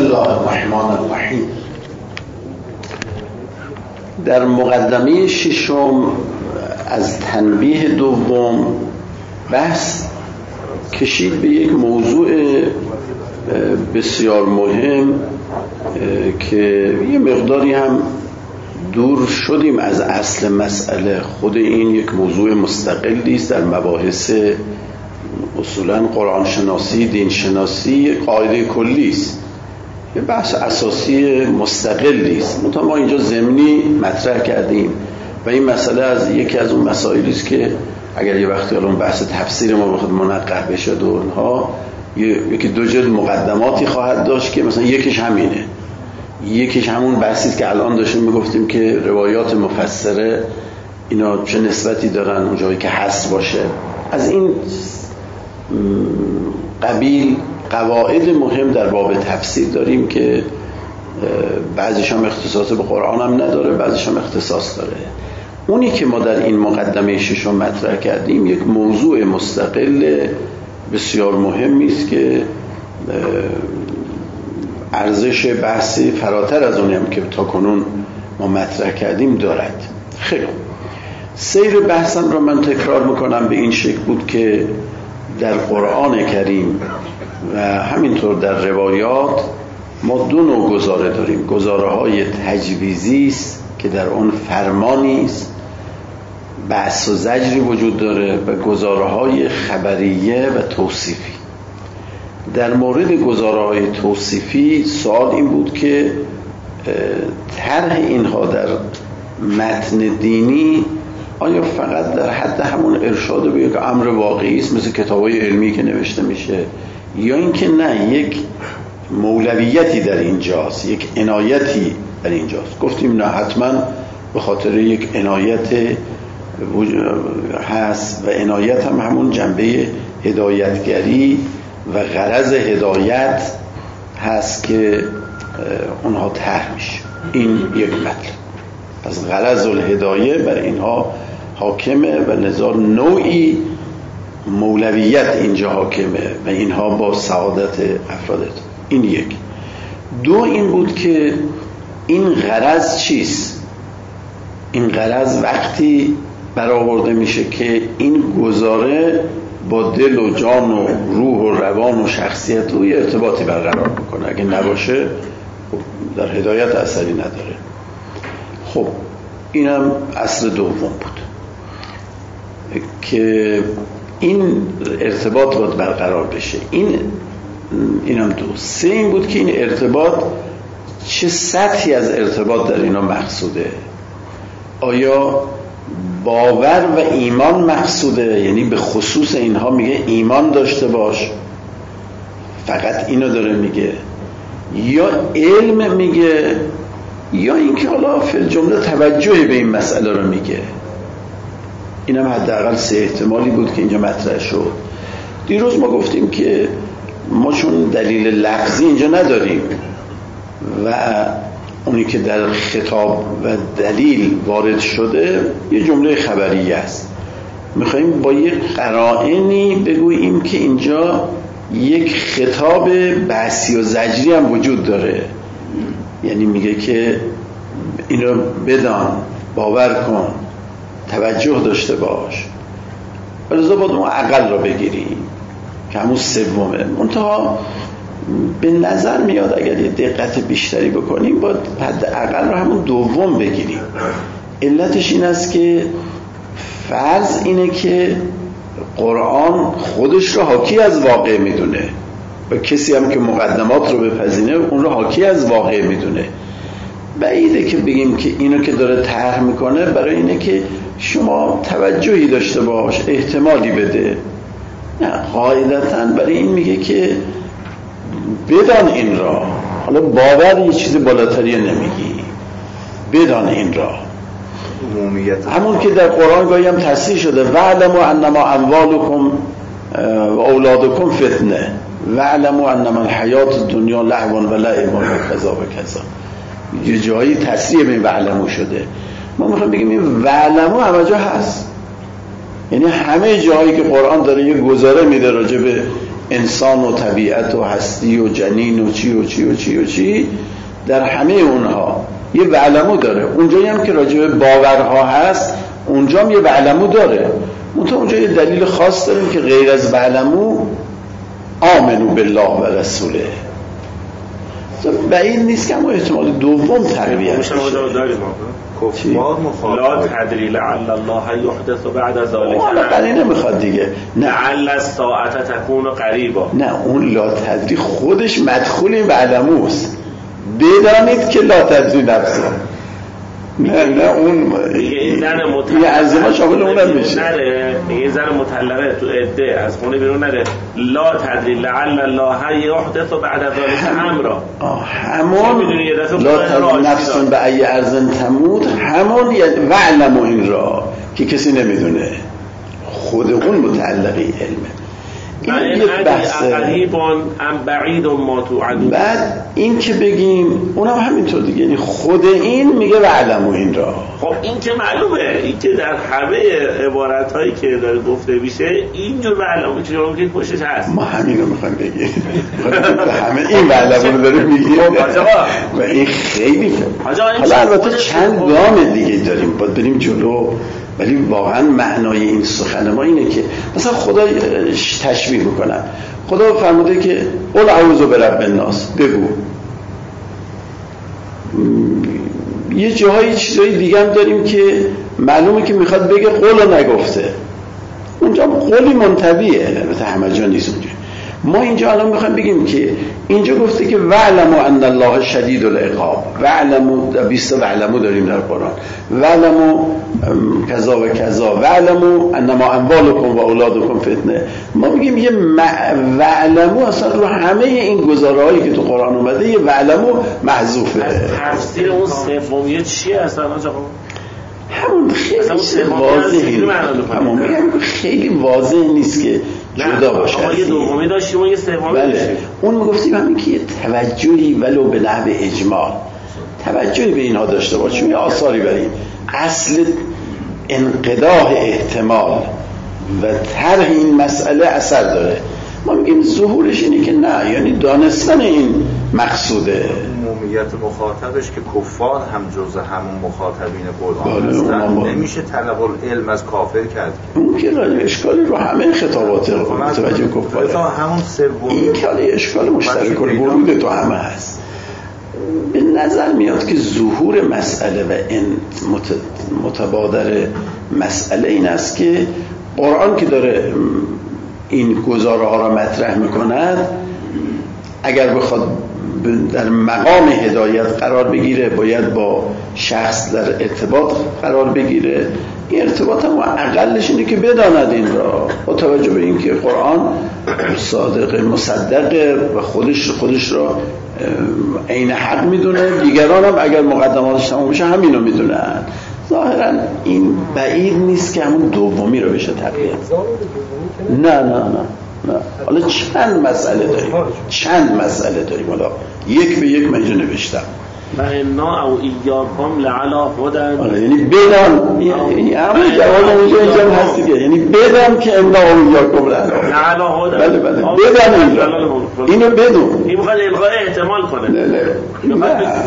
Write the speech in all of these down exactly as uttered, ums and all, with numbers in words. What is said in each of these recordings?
الله الرحمن الرحیم. در مقدمه ششم از تنبیه دوم بحث کشید به یک موضوع بسیار مهم که یه مقداری هم دور شدیم از اصل مسئله. خود این یک موضوع مستقلی است در مباحث اصولا قرآن شناسی، دین شناسی، یک قاعده کلی است، یه بحث اساسی مستقلی است. منتها ما اینجا ضمنی مطرح کردیم و این مسئله از یکی از اون مسائلی است که اگر یه وقتی الان بحث تفسیر ما بخواد منقح بشه و اونها یکی دو جلد مقدماتی خواهد داشت که مثلا یکیش همینه، یکیش همون بحثی که الان داشتیم میگفتیم که روایات مفسره اینا چه نسبتی دارن اون جایی که حصر باشه. از این قبیل قواعد مهم در باب تفسیر داریم که بعضیش هم اختصاص به قرآن هم نداره، بعضیش هم اختصاص داره. اونی که ما در این مقدمه ششم مطرح کردیم یک موضوع مستقل بسیار مهمی است که ارزش بحثی فراتر از اونی هم که تا کنون ما مطرح کردیم دارد. خیلی سیر بحثم را من تکرار میکنم به این شکل بود که در قرآن کریم و همینطور در روایات ما دو نوع گزاره داریم. گزاره های تجویزی است که در اون فرمانی است، بحث و زجری وجود داره، و گزاره های خبریه و توصیفی. در مورد گزاره های توصیفی سوال این بود که طرح اینها در متن دینی آیا فقط در حد همون ارشاد به یک امر واقعی است مثل کتابای علمی که نوشته میشه، یا اینکه نه یک مولویتی در اینجاست، یک عنایتی در اینجاست؟ گفتیم نه، حتما به خاطر یک عنایت هست و عنایت هم همون جنبه هدایتگری و غرض هدایت هست که اونها طرح میشه. این یک مطلب. پس غرض الهدایه بر اینها حاکمه و لذا نوعی مولویت اینجا حاکمه و اینها با سعادت افرادت. این یک. دو این بود که این غرض چیست؟ این غرض وقتی برآورده میشه که این گزاره با دل و جان و روح و روان و شخصیت و ارتباطی برقرار میکنه. اگه نباشه در هدایت اثری نداره. خب اینم اصل دوم بود که این ارتباط باید برقرار بشه. این اینم دو. سه این بود که این ارتباط چه سطحی از ارتباط در اینا مقصوده. آیا باور و ایمان مقصوده، یعنی به خصوص اینها میگه ایمان داشته باش، فقط اینو داره میگه، یا علم میگه، یا اینکه حالا فی الجمله توجهی به این مسئله رو میگه. اینم حداقل سه احتمالی بود که اینجا مطرح شد. دیروز ما گفتیم که ما چون دلیل لفظی اینجا نداریم و اونی که در خطاب و دلیل وارد شده یه جمله خبریه است، میخواییم با یک قرائنی بگوییم که اینجا یک خطاب بحثی و زجری هم وجود داره. یعنی میگه که این رو بدان، باور کن، توجه داشته باش. ولذا باید اون عقل رو بگیریم که همون سومه. منتها به نظر میاد اگر یه دقت بیشتری بکنیم باید حد عقل رو همون دوم بگیریم. علتش این است که فرض اینه که قرآن خودش رو حاکی از واقع میدونه و کسی هم که مقدمات رو بپذینه اون رو حاکی از واقع میدونه. بعیده که بگیم که اینو که داره طرح میکنه برای اینه که شما توجهی داشته باش، احتمالی بده. نه، قاعدتاً برای این میگه که بدان این را. حالا باور یه چیز بالاتری نمیگی، بدان این را. همون که در قرآن گاهی هم تصریح شده وَاعْلَمُوا أَنَّمَا أَمْوَالُكُمْ وَأَوْلَادُكُمْ فِتْنَةٌ وَاعْلَمُوا أَنَّمَا الْحَيَاةُ الدُّنْيَا لَهْوٌ وَلَعِبٌ وَكَذَا وَكَذَا. یه جایی تصریح به این وَاعْلَمُوا شده. ما میخوایم بگیم این وَاعْلَمُوا همه جا هست، یعنی همه جایی که قرآن داره یه گزاره میده راجع به انسان و طبیعت و هستی و جنین و چی و چی و چی و چی، در همه اونها یه وعلمو داره. اونجایی هم که راجع به باورها هست اونجا هم یه وعلمو داره، منتها اونجا یه دلیل خاص داریم که غیر از وعلمو آمنو بالله و رسوله. بعید نیست که اما احتمال دوم تقویت بشه. کفار مخاطب لا تدری لعل الله یحدث بعد ذلك. حالا قلی نمیخواد دیگه. لعل الساعه تكون قریبا. نه اون لا تدری خودش مدخول این علموست. بدانید که لا تدری نفسه. نه نه اون این زن مطلقه از ما شامل اونم میشه. نره این زن مطلقه تو عده از خونه بیرون نره لا تدری لعل الله یحدث بعد ذلك امرا. همون لا تدری نفس به ای ارض تموت، همون وعلم این را که کسی نمیدونه، خود اون متعلقی علمه. این یک بحثه. قریبان ام بعید ما توعدون. بعد این که بگیم اونم همینطور دیگه، یعنی خود این میگه وعلمو این را. خب این که معلومه، این که در همه عبارت هایی که داره گفته میشه اینجور وعلمو که جلوم که پشتش هست. ما همین رو میخوایم بگیم، همه این وعلمو رو داریم میگیم و این خیلی حالا البته چند گام دیگه داریم باید بریم جلو، ولی واقعا معنای این سخن ما اینه که مثلا خدا تشبیه میکنن، خدا فرموده که قل اعوذ برب الناس، بگو. یه جاهای چیزای دیگه هم داریم که معلومه که میخواد بگه قل نگفته، اونجا قولی منطبیه، البته همه جا نیست اونجا. ما اینجا الان میخوایم بگیم که اینجا گفته که وعلموا ان الله شدید العقاب، وعلموا بیست وعلموا داریم در قرآن، وعلموا کذا و کذا، وعلموا انما اموالکم و اولادکم فتنه. ما میگیم یه وعلموا اصلا رو همه این گزارهایی که تو قرآن اومده یه وعلموا محذوفه. تفسیر اون سومیه چیه اصلا آقا؟ همون خیلی واضحه، همون میگم خیلی واضح نیست که جدا باشه. ما یه دومی داشتیم و یه سومی داشتیم. اون میگفتیم همین که یه توجهی ولو به نحو اجمال توجهی به اینها داشته باشیم، یه آثاری بریم. اصل انقضاء احتمال و طرح این مسئله اثر داره. ما میگیم ظهورش اینه که نه، یعنی دانستن این مقصوده. عمومیت مخاطبش که کفار هم جز همون مخاطبین قرآن هستن، نمیشه طلب العلم از کافر کرد. اون که راجع اشکالی رو همه خطابات متوجه کفاره، تا همون سومی این که اشکال مشترک الورود تو همه هست. به نظر میاد که ظهور مسئله و این متبادر مسئله این است که قرآن که داره این گزاره ها را مطرح میکند، اگر بخواد در مقام هدایت قرار بگیره باید با شخص در ارتباط قرار بگیره. این ارتباط هم اقلش اینه که بداند این را، با توجه به اینکه قرآن صادق مصدق و خودش خودش را عین حق میدونه، دیگران هم اگر مقدماتش تمام بشه همینو میدونن. ظاهرا این بعید نیست که همون دومی رو بشه تقویت. نه نه نه نه. حالا چند مسئله داریم، چند مسئله داریم. حالا یک به یک من اینجا نوشتم. و انا او ایاکم لعلی هدی. یعنی بدان، یعنی همون جواب اونجا اینجا هست دیگه، یعنی بدان که انا او ایاکم لعلی هدی. بله بله بدان اینجا، اینو بدون. این میخواد الغای احتمال کنه. نه نه و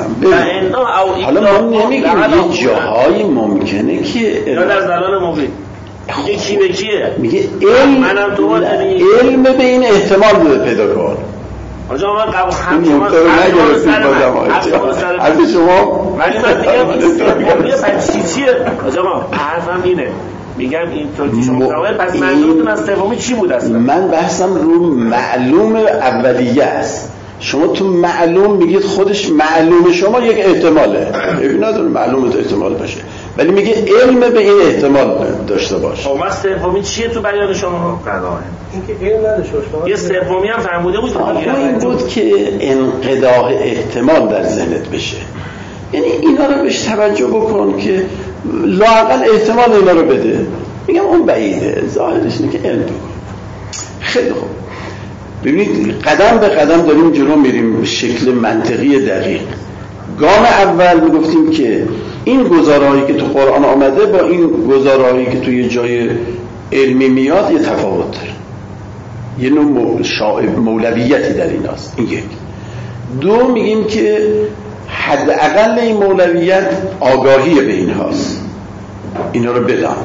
انا او ایاکم. حالا ما نمیگیم یه جاهایی ممکنه که یا در زلال مبین میگه کی به کیه؟ میگه علم منم تو علم به این احتمال بده پیدا کن. آجا من قبل هم شما نگرفتید بازم از شما ولی من میگم یه پس چیه؟ آجا من حرفم اینه، میگم اینطور که شما تمام پس منظورتون از سومی چی بود اصلا؟ من بحثم رو معلوم اولیه است. شما تو معلوم میگید خودش معلوم شما یک احتماله، ببین نداره معلومت احتمال باشه، ولی میگه علم به این احتمال داشته باشه. خب از سومی چیه تو بیان شما؟ قضاء. اینکه علم نداشته باشه. یه سومی هم فهمیده بود که این بود که انقضاء احتمال در ذهنت بشه. یعنی اینا رو بهش توجه بکن که لااقل احتمال اینا رو بده. میگم اون بعیده، ظاهرش اینه که علم بکن. خیلی خوب. ببینید قدم به قدم داریم جلو میریم به شکل منطقی دقیق. گام اول میگفتیم که این گزارهایی که تو قرآن آمده با این گزارهایی که توی جای علمی میاد یه تفاوت داره. یه نوع مولویتی در این هست. این یک. دو، میگیم که حداقل این مولویت آگاهی به این هست، اینا رو بدان،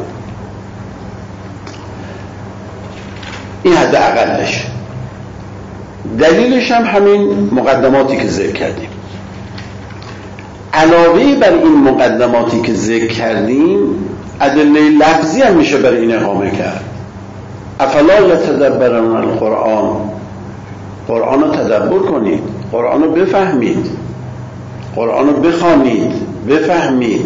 این حداقلش. دلیلش هم همین مقدماتی که ذکر کردیم. علاوه بر این مقدماتی که ذکر کردیم ادله لفظی هم میشه برای این اقامه کرد. افلا یتدبرون القرآن، قرآن رو تدبر کنید، قرآن رو بفهمید، قرآن رو بخوانید، بفهمید.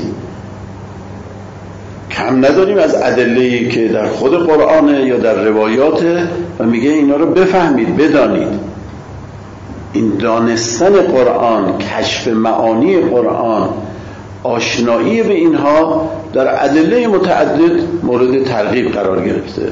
کم نداریم از ادله‌ای که در خود قرآنه یا در روایاته و میگه اینا رو بفهمید، بدانید. این دانستن قرآن، کشف معانی قرآن، آشنایی به اینها در ادله متعدد مورد ترغیب قرار گرفته.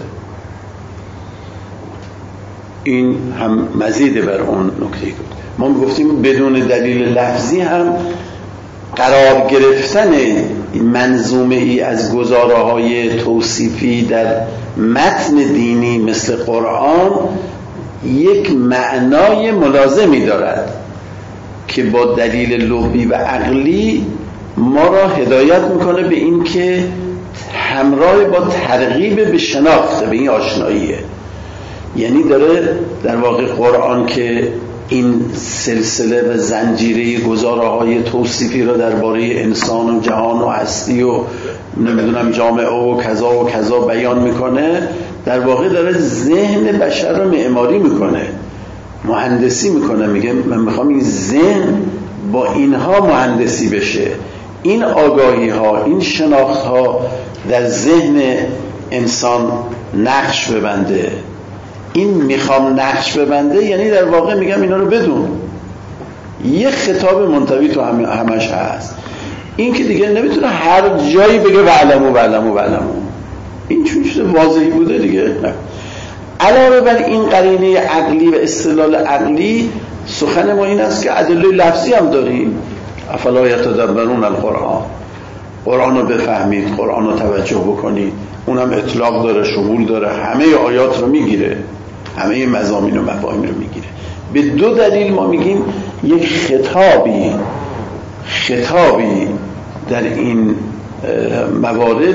این هم مزید بر اون نکته بود. ما میگفتیم بدون دلیل لفظی هم قرار گرفتن منظومه ای از گزاره های توصیفی در متن دینی مثل قرآن یک معنای ملازمی دارد که با دلیل لغوی و عقلی ما را هدایت میکنه به این که همراه با ترغیب به شناخت، به این آشناییه. یعنی داره در واقع قرآن که این سلسله و زنجیره گزاره های توصیفی را درباره انسان و جهان و هستی و نمیدونم جامعه و کذا و کذا بیان میکنه، در واقع داره ذهن بشر رو معماری میکنه، مهندسی میکنه. میگه من میخوام این ذهن با اینها مهندسی بشه، این آگاهی ها، این شناخت ها در ذهن انسان نقش ببنده. این میخوام نقش ببنده یعنی در واقع میگم اینا رو بدون. یه خطاب منطوی تو هم همش هست. این که دیگه نمیتونه هر جایی بگه وعلمو وعلمو وعلمو، این چون چیز واضحی بوده دیگه. نه. علاوه بر این قرینه عقلی و استدلال عقلی، سخن ما این است که ادله لفظی هم داریم. افلا یتدبرون القرآن، قرآن رو بفهمید، قرآن رو توجه بکنید. اونم اطلاق داره، شمول داره، همه آیات رو میگیره، همه مضامین و مفاهیم رو میگیره. به دو دلیل ما میگیم یک خطابی خطابی در این موارد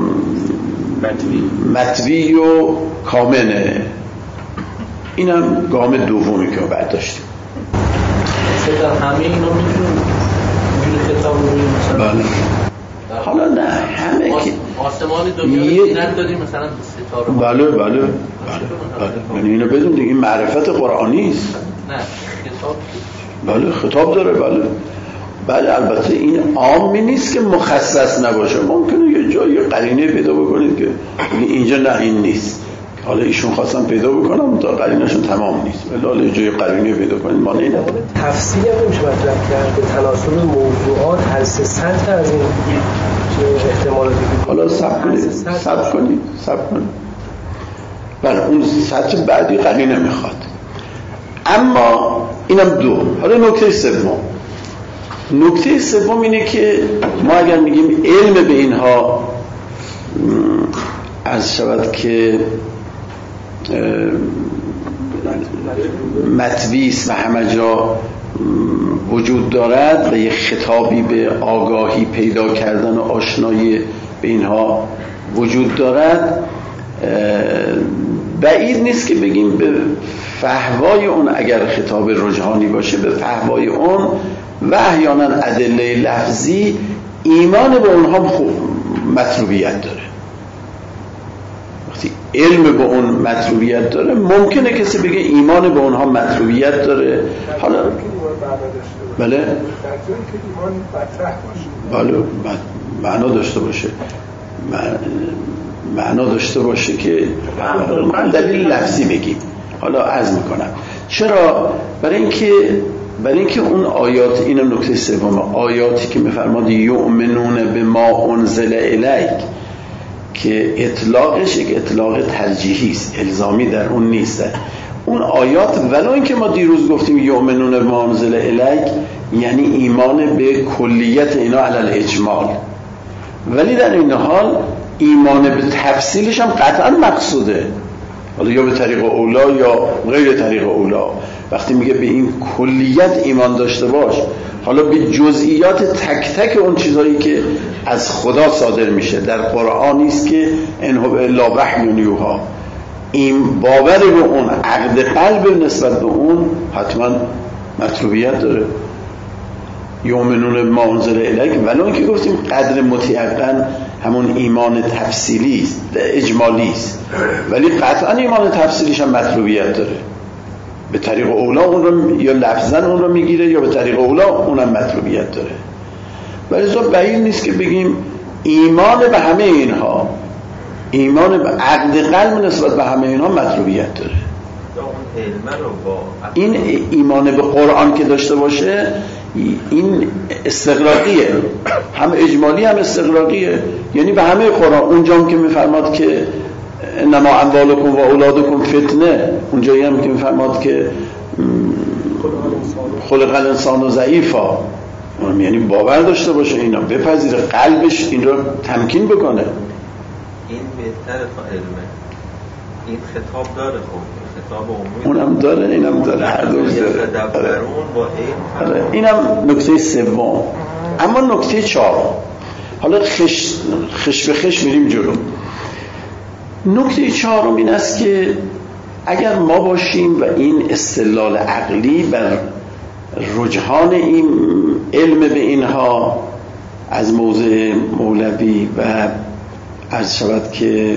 مطوی و کامنه. اینم گام دومی که بعد داشتیم. در همه اینا میتونیم اینجوری خطاب رو بگیم مثلا؟ بله. حالا نه همه که آسمان دنیا رو ندادیم مثلا ستاره. بله بله بله بله. یعنی اینو بدون دیگه این معرفت قرآنی است. نه خطاب. بله خطاب داره. بله بله. البته این عامی نیست که مخصص نباشه. ممکنه یه جایی قرینه پیدا بکنید که اینجا نه این نیست. حالا ایشون خواستم پیدا بکنم تا قرینه‌شون تمام نیست. ولی یه جای قرینه پیدا کنید مانعی نداره. تفصیلی هم نمیشه مطرح کرد به تناسب موضوعات هر سه سطح از این احتمالاتی. حالا صبر کنید صبر کنید صبر کنید. بله اون سطح بعدی قرینه میخواد. اما اینم دو. حالا نکته سوم. نکته سوم اینه که ما اگر میگیم علم به اینها از شود که مطویس و همه جا وجود دارد و یک خطابی به آگاهی پیدا کردن و آشنایی به اینها وجود دارد، بعید نیست که بگیم به فحوای اون اگر خطاب رجحانی باشه به فحوای اون و احیانا ادله لفظی ایمان به اونها مطلوبیت داره. وقتی علم به اون مطلوبیت داره ممکنه کسی بگه ایمان به اونها مطلوبیت داره. حالا بله بله معنا داشته باشه، معنا داشته باشه که دلیل لفظی بگیم. حالا عرض میکنم چرا؟ برای اینکه برای اینکه اون آیات، این نکته سوم، آیاتی که میفرماد یؤمنون بما انزل الیک که اطلاقش یک اطلاق ترجیحی است، الزامی در اون نیست. اون آیات ولو اینکه ما دیروز گفتیم یؤمنون بما انزل الیک یعنی ایمان به کلیت اینا علی الاجمال، ولی در این حال ایمان به تفصیلش هم قطعا مقصوده. حالا یا به طریق اولا یا غیر طریق اولا. وقتی میگه به این کلیت ایمان داشته باش، حالا به جزئیات تک تک اون چیزهایی که از خدا صادر میشه در قرآن نیست که انه الا وحی یوحی، این باور به اون، عقد قلب نسبت به اون حتما مطلوبیت داره. یؤمنون ما انزل الیک، ولو اینکه گفتیم قدر متیقن همون ایمان تفصیلی است، اجمالی است، ولی قطعا ایمان تفصیلیش هم مطلوبیت داره. به طریق اولا اون رو یا لفظا اون رو میگیره یا به طریق اولا اونم مطلوبیت داره. ولی زو بعید نیست که بگیم ایمان به همه اینها، ایمان به عقد قلب نسبت به همه اینها مطلوبیت داره. این ایمان به قرآن که داشته باشه این استغراقیه، هم اجمالی هم استغراقیه، یعنی به همه قرآن. اونجا هم که میفرماد که انما اموالکم و اولادکم فتنه، اونجایی هم که میفرماد که خلق الانسان ضعیفا، یعنی باور داشته باشه اینا، بپذیره، قلبش این رو تمکین بکنه. این بهتره تا علمه، این خطاب داره، خب خطاب عمومی اونم داره اینم داره، هر دوش داره. آره. اینم نکته سوم. اما نکته چهارم، حالا خش خش به خش میریم جلو. نکته چهارم این است که اگر ما باشیم و این استدلال عقلی بر رجحان این علم به اینها از موضع مولوی و عرض شود که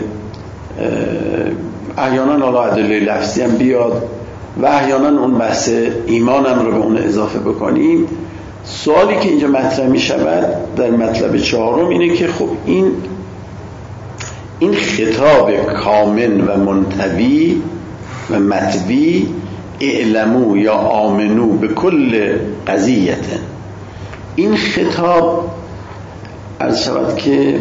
احیانا حالا ادله لفظی هم بیاد و احیانا اون بحث ایمانم رو به اون اضافه بکنیم، سوالی که اینجا مطرح می شود در مطلب چهارم اینه که خب این این خطاب کامل و منتوی و مطوی اعلمو یا آمنو به کل قضیت، این خطاب عرض شود که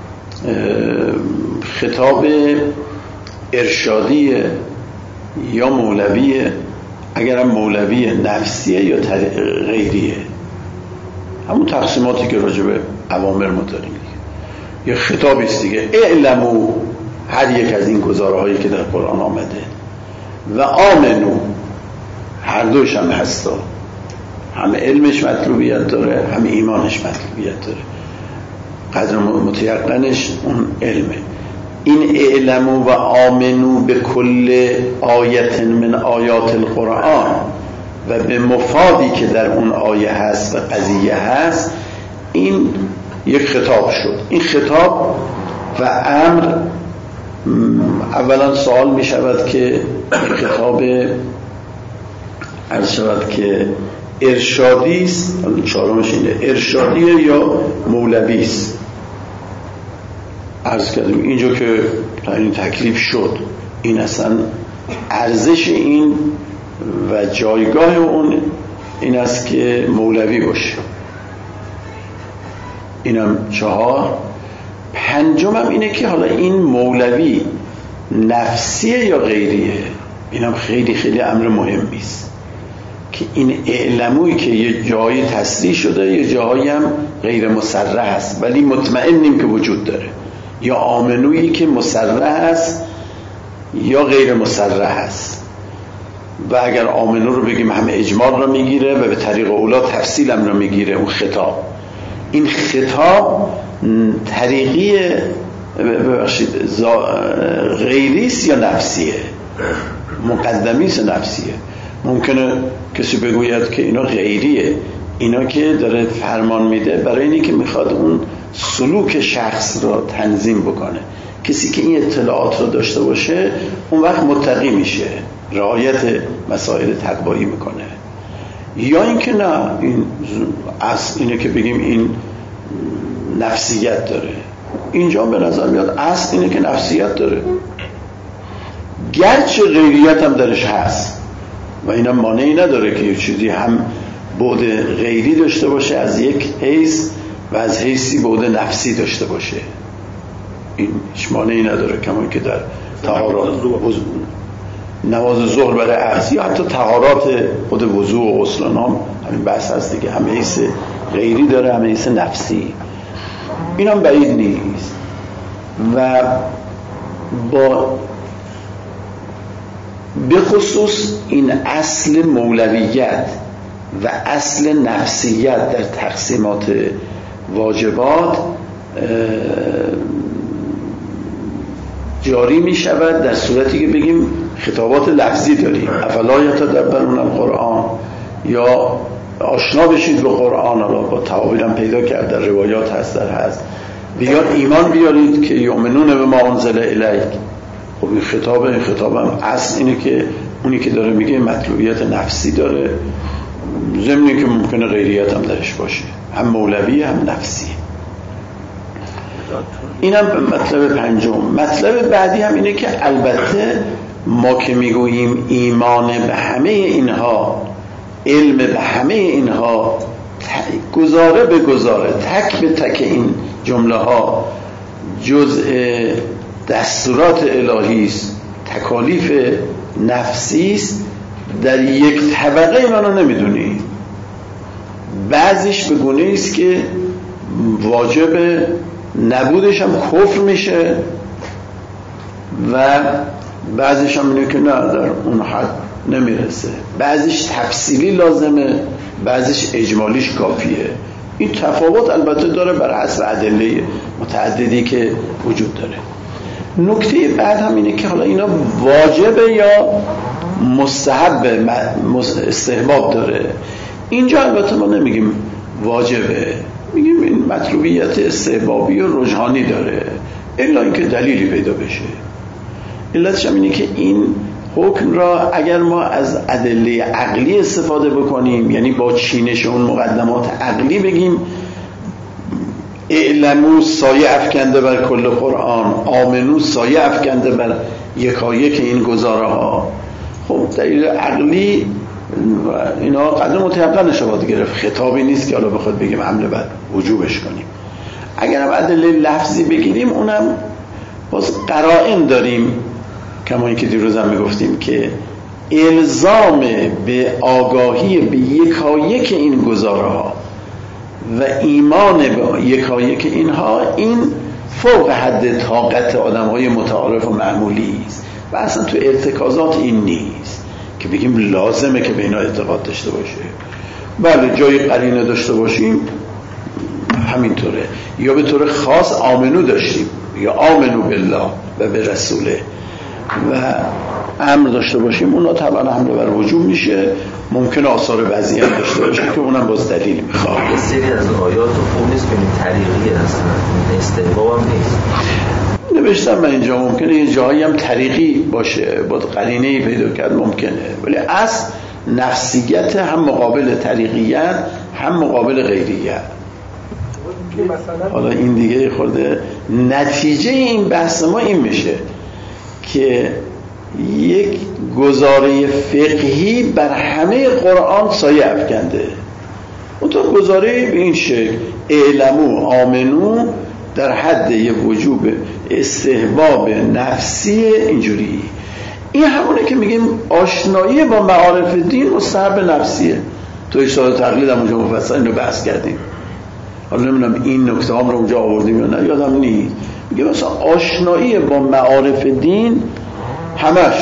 خطاب ارشادی یا مولویه، اگرم مولوی نفسیه یا غیریه، همون تقسیماتی که راجع به اوامر ما داریم، یه خطابی است دیگه. اعلمو هر یک از این گزارهایی که در قرآن آمده و آمنو هر دوش هم هستا، هم علمش مطلوبیت داره هم ایمانش مطلوبیت داره، قدر متیقنش اون علمه. این اعلمو و آمنو به کل آیت من آیات القرآن و به مفادی که در اون آیه هست و قضیه هست، این یک خطاب شد. این خطاب و امر اولا سوال می شود که خطاب عرض شود که ارشادی است، چهارمش اینه، ارشادیه یا مولوی است. عرض کردیم اینجا که این تکلیف شد، این اصلا ارزش این و جایگاه اون این است که مولوی باشه. اینم چهار. پنجمم اینه که حالا این مولوی نفسیه یا غیریه، اینم خیلی خیلی امر مهمی است که این اعلموی که یه جایی تصریح شده یه جایی هم غیر مصرح است ولی مطمئنیم که وجود داره، یا آمنویی که مصرح است یا غیر مصرح است. و اگر آمنو رو بگیم هم اجمال رو میگیره و به طریق اولا تفصیل هم رو میگیره اون خطاب. این خطاب طریقی ببخشید غیریست یا نفسیه، مقدمیست یا نفسیه. ممکنه کسی بگوید که اینا غیریه، اینا که داره فرمان میده برای اینی که میخواد اون سلوک شخص را تنظیم بکنه. کسی که این اطلاعات رو داشته باشه اون وقت متقی میشه، رعایت مسائل تقوایی میکنه. یا اینکه نه، این اصل اینه که بگیم این نفسیت داره. اینجا به نظر میاد اصل اینه که نفسیت داره، گرچه غیریت هم درش هست و اینم مانعی نداره که یه چیزی هم بعد غیری داشته باشه از یک حیث و از حیثی بعد نفسی داشته باشه، این هیچ مانعی نداره. کما که در طهارات نماز ظهر برای عصر یا حتی طهارات خود وضو و غسل هم همین بحث هست دیگه، هم حیث غیری داره هم حیث نفسی. اینم بعید نیست. و با به خصوص این اصل مولویت و اصل نفسیت در تقسیمات واجبات جاری می شود در صورتی که بگیم خطابات لفظی داریم، افلا یتدبرون القرآن، یا آشنا بشید به قرآن. حالا با تعابیر هم پیدا کرد در روایات هست در هست بیاد ایمان بیارید که یؤمنون به ما انزل الیک. خب این خطاب این خطاب هم اصل اینه که اونی که داره میگه مطلوبیت نفسی داره، ضمنی که ممکنه غیریت هم درش باشه، هم مولوی هم نفسی. اینم مطلب پنجم. مطلب بعدی هم اینه که البته ما که میگوییم ایمان به همه اینها، علم به همه اینها، گزاره به گزاره، تک به تک این جمله ها جزء دستورات الهی است، تکالیف نفسی است، در یک طبقه اینا رو نمیدونی. بعضیش به گونه است که واجب نبودش هم کفر میشه و بعضیش هم اینه که نه در اون حد نمیرسه. بعضیش تفصیلی لازمه، بعضیش اجمالیش کافیه. این تفاوت البته داره بر حسب ادله متعددی که وجود داره. نکته بعد هم اینه که حالا اینا واجبه یا مستحب استحباب داره. اینجا البته ما نمیگیم واجبه، میگیم این مطلوبیت استحبابی و رجحانی داره، الا اینکه دلیلی پیدا بشه. علتش هم اینه که این حکم را اگر ما از ادله عقلی استفاده بکنیم، یعنی با چینش اون مقدمات عقلی بگیم اعلمو سایه افکنده بر کل قرآن، آمنو سایه افکنده بر یکایک این گزاره ها، خب دلیل عقلی اینا قدر متحقق نشود گرفت. خطابی نیست که حالا بخواد بگیم عمل بر وجوبش کنیم. اگر هم ادله لفظی بگیریم اونم باز قرائن داریم، کما اینکه دیروز هم میگفتیم که الزام به آگاهی به یکایک این گزاره ها و ایمان به یکایک اینها، این فوق حد طاقت آدم های متعارف و معمولی است و اصلا تو ارتکازات این نیست که بگیم لازمه که به اینا اعتقاد داشته باشه. بله جای قرینه داشته باشیم همینطوره، یا به طور خاص آمنو داشتیم یا آمنو بالله و به رسوله و امر داشته باشیم، اونا طبعا حمله بر وجوب میشه. ممکن آثار بعضی هم داشته باشه که اونم باز دلیل میخواد. یه سری از آیات خوب نیست که طریقی هستن، استحباب هم نیست. نوشتم من اینجا ممکنه یه جایی هم طریقی باشه، با قرینه‌ای پیدا کرد ممکنه، ولی اصل نفسیت هم مقابل طریقیت هم مقابل غیریت. حالا این دیگه خورده نتیجه این بحث ما این میشه که یک گزاره فقهی بر همه قرآن سایه افکنده. اون تو گزاره به این شکل اعلمو آمنو در حد یه وجوب استحباب نفسی اینجوری. این همونه که میگیم آشنایی با معارف دین مستحب نفسیه. تو اشاره تقلید هم اونجا مفصل اینو بحث کردیم. حالا نمیدونم این نکته هم رو اونجا آوردیم یا نه، یادم نیست. میگه مثلا آشنایی با معارف دین همش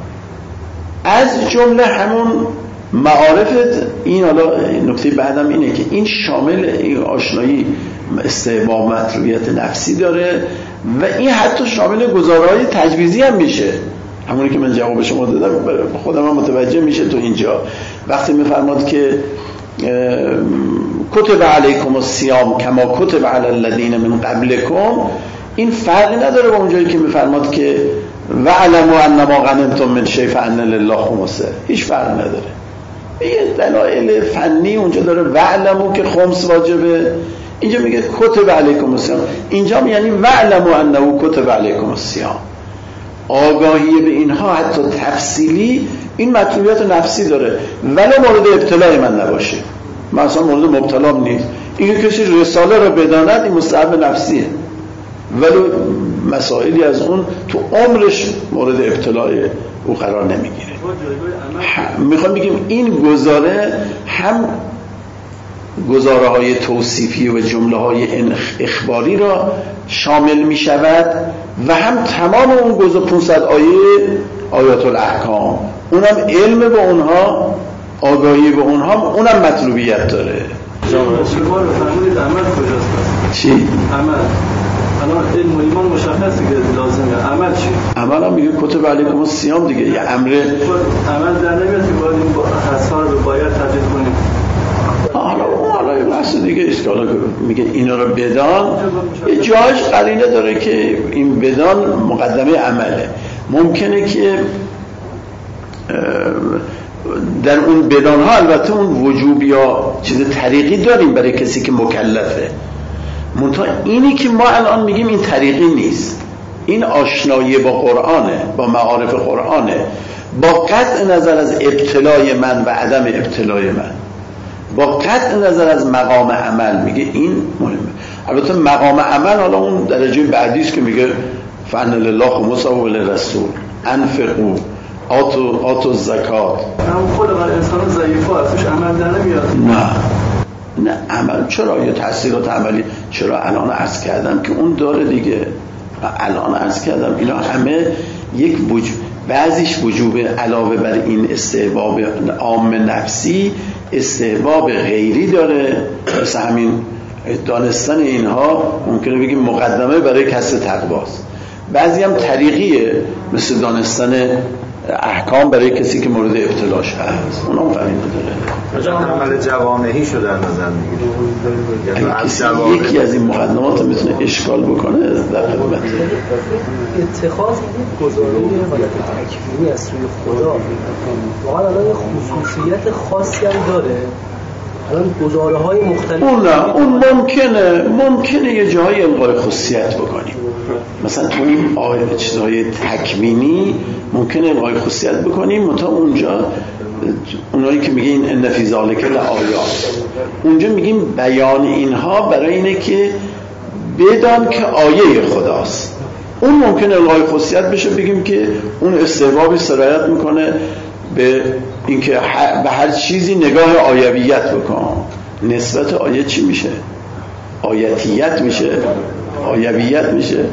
از جمله همون معارفت. این حالا نکته بعدم اینه که این شامل این آشنایی استحباب مطلوبیت نفسی داره و این حتی شامل گزاره‌های تجویزی هم میشه. همونی که من جواب شما دادم خودم هم متوجه میشه تو اینجا وقتی میفرماد که کتب علیکم الصیام کما کتب علی الذین من قبلکم، این فرقی نداره با اونجایی که میفرماد که وعلموا انما غنمتم من شیء فان لله خمسه، هیچ فرقی نداره. یه دلایل فنی اونجا داره، وعلموا که خمس واجبه، اینجا میگه کتب علیکم الصیام، اینجا یعنی وعلموا انه کتب علیکم الصیام. آگاهی به اینها حتی تفصیلی این مطلوبیت نفسی داره، ولی مورد ابتلای من نباشه. من اصلا مورد مبتلام نیست. اینکه کسی رساله رو بداند این مستحب نفسیه، ولی مسائلی از اون تو عمرش مورد ابتلای او قرار نمیگیره. میخوام بگیم این گزاره هم گزاره های توصیفی و جمله های اخباری را شامل می شود و هم تمام اون گزه پانصد آیه آیات الاحکام، اونم علم به اونها، آگاهی به اونها، اونم مطلوبیت داره. شما رو فرمودید عمل کجاست؟ چی؟ عمل. الان علم و ایمان مشخصه که لازمه، عمل چی؟ عمل هم میگه کتب علیکم الصیام دیگه، یه امر عمل در نمیاد که باید این حسار رو باید تبدیل کنیم. حالا حالا یه بحث دیگه است که حالا میگه اینا رو بدان، یه جاش قرینه داره که این بدان مقدمه عمله. ممکنه که در اون بدان ها البته اون وجوب یا چیز طریقی داریم برای کسی که مکلفه، منتها اینی که ما الان میگیم این طریقی نیست، این آشنایی با قرآنه، با معارف قرآنه، با قطع نظر از ابتلای من و عدم ابتلای من، با قطع نظر از مقام عمل. میگه این مهمه. البته مقام عمل حالا اون درجه بعدی است که میگه فن لله خمسه و للرسول انفقوا آتو آتو زکات. هم خود برای انسان ضعیفه ازش عمل در نمیاد. نه نه عمل چرا؟ یا تاثیرات عملی چرا؟ الان عرض کردم که اون داره دیگه، الان عرض کردم اینا همه یک وجوب، بعضیش وجوب علاوه بر این استحباب عام نفسی، استحباب غیری داره، مثل همین دانستن اینها ممکنه بگیم مقدمه برای کسب تقواست. بعضی هم طریقیه، مثل دانستن احکام برای کسی که مورد ابتلاش هست، اونم فهمیده داره. عمل جوانهی شده در نظر میگیره، اگه کسی یکی از این مقدمات میتونه اشکال بکنه در خدمت. اتخاذ یک گزاره حالت تکوینی از سوی خدا واقعا الان یه خصوصیت خاصی هم داره. الان گزاره های مختلف اون نه، اون ممکنه ممکنه یه جایی الغای خصوصیت بکنیم، مثلا تو این آیه چیزهای تکوینی ممکنه الغای خصوصیت بکنیم، منتها اونجا اونایی که میگه این ان فی ذالک لآیات، اونجا میگیم بیان اینها برای اینه که بدان که آیه خداست. اون ممکنه الغای خصوصیت بشه، بگیم که اون استحبابی سرایت میکنه به اینکه به هر چیزی نگاه آیویت بکن. نسبت آیه چی میشه؟ آیتیت میشه؟ آیویت میشه؟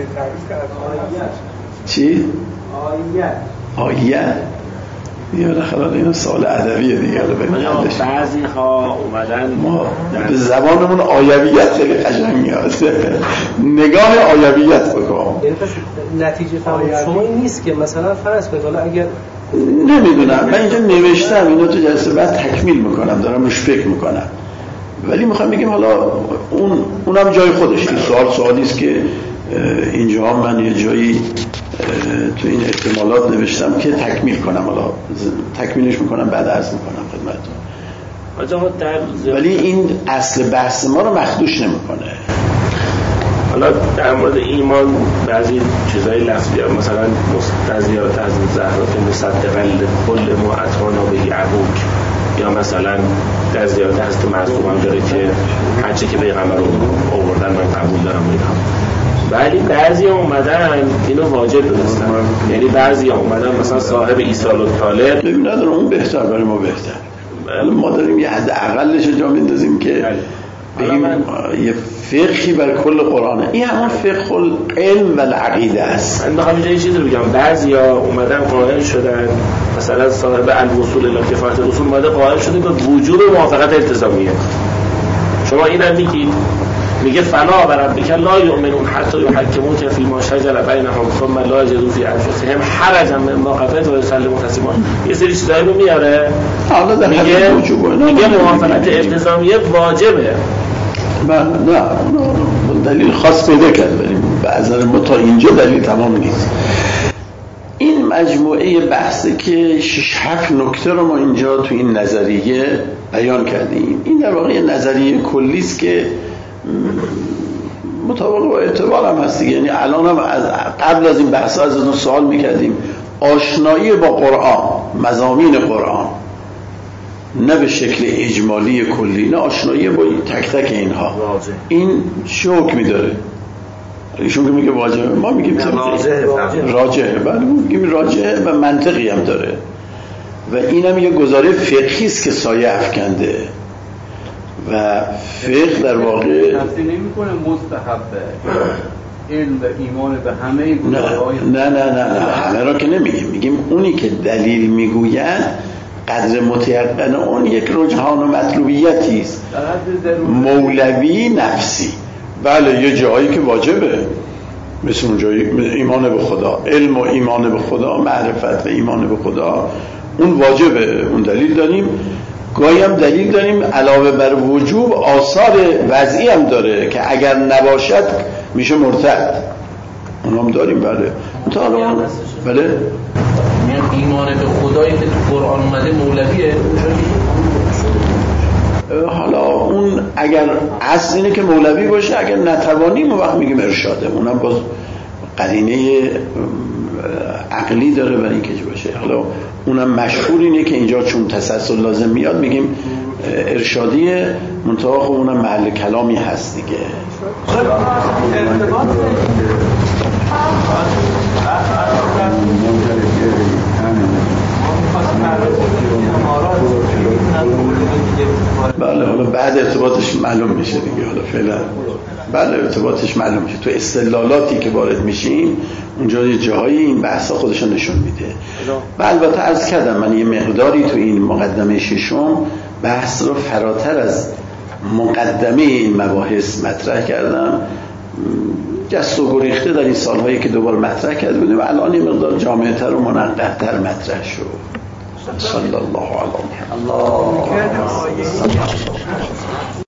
چی؟ آیت. آیت یه بالاخره این سوال ادبیه دیگه. بعضی ها اومدن ما به زبانمون آیویت خیلی قشنگ میاد. نگاه آیویت بکن. یعنی پس نتیجه فهم شما این نیست که مثلا فرض کنید حالا اگر نمیدونم، من اینجا نوشتم اینو تو جلسه بعد تکمیل میکنم، دارم روش فکر میکنم، ولی میخوام بگیم حالا اون اونم جای خودش. این سوال سوالی است که اینجا هم من یه جایی تو این احتمالات نوشتم که تکمیل کنم، حالا تکمیلش میکنم بعد عرض میکنم خدمتتون، ولی این اصل بحث ما رو مخدوش نمیکنه. حالا در مورد ایمان بعضی چیزای لفظی ها، مثلا مستزیات از زهرات مصدقا کل ما اتانا به ابوک، یا مثلا در زیارت هست معصوم هم داره که هرچه که پیغمبر رو آوردن من قبول دارم اینها. ولی بعضی ها اومدن اینو واجب دونستن، یعنی بعضی ها اومدن مثلا صاحب ایصال الطالب، ببین نداره اون بهتر برای ما بهتر، ما داریم یه حد اقلش جا میندازیم که بگیم یه فقهی بر کل قرآنه. این همون فقه العلم و العقیده است. من بخوام یه چیزی رو بگم، بعضیا اومدن قائل شدن، مثلا صاحب الوصول الی کفایت الاصول اومده قائل شده به وجوب موافقت التزامیه. شما اینم میگید، میگه فلا و ربک لا یؤمنون حتی یحکموک فیما شجر بینهم ثم لا یجدوا فی انفسهم حرجا مما قضیت و یسلموا تسلیما. یه سری چیزایی رو میاره، حالا در میگه میگه موافقت التزامیه واجبه. نه نه دلیل خاص پیدا کرد، ولی به نظر ما تا اینجا دلیل تمام نیست. این مجموعه بحثه که شش هفت نکته رو ما اینجا تو این نظریه بیان کردیم. این در واقع نظریه کلی است که مطابق با اعتبار هم هست، یعنی الان هم از قبل از این بحث از اون سوال میکردیم آشنایی با قرآن، مضامین قرآن، نه به شکل اجمالی کلی، نه آشنایی با تک تک اینها. این چه حکمی داره؟ ایشون که میگه واجبه، ما میگیم راجعه، راجعه بله میگیم راجعه و منطقی هم داره و اینم یه گزاره فقهی است که سایه افکنده و فقه در واقع تفسیر نمی‌کنه مستحبه علم و ایمان به همه گزاره‌های نه نه نه نه همه را که نمیگیم، میگیم اونی که دلیل میگوید قدر متیقن اون یک رجحان و مطلوبیتی است، مولوی نفسی. بله یه جایی که واجبه، مثل اون جایی ایمان به خدا، علم و ایمان به خدا، معرفت و ایمان به خدا، اون واجبه، اون دلیل داریم. گاهی هم دلیل داریم علاوه بر وجوب آثار وضعی هم داره که اگر نباشد میشه مرتد، اون هم داریم. بله بله ایمان به خدایی که تو قرآن اومده مولویه. حالا اون اگر اصل اینه که مولوی باشه، اگر نتوانیم اون وقت میگیم ارشاده، اونم باز قرینه عقلی داره برای اینکه باشه. حالا اونم مشهور اینه که اینجا چون تسلسل لازم میاد میگیم ارشادیه، منتها خب اونم محل کلامی هست دیگه. بله حالا بعد ارتباطش معلوم میشه دیگه. حالا فعلا بله ارتباطش معلوم میشه تو استدلالاتی که وارد میشیم، اونجا یه جاهای این بحثا خودشون نشون میده. و البته عرض کردم من یه مقداری تو این مقدمه ششم بحث رو فراتر از مقدمه این مباحث مطرح کردم، جست و گریخته در این سالهایی که دوباره مطرح کرده بودیم و الان این مقدار جامع‌تر و منقح‌تر مطرح شد. صلی الله علیه و آله.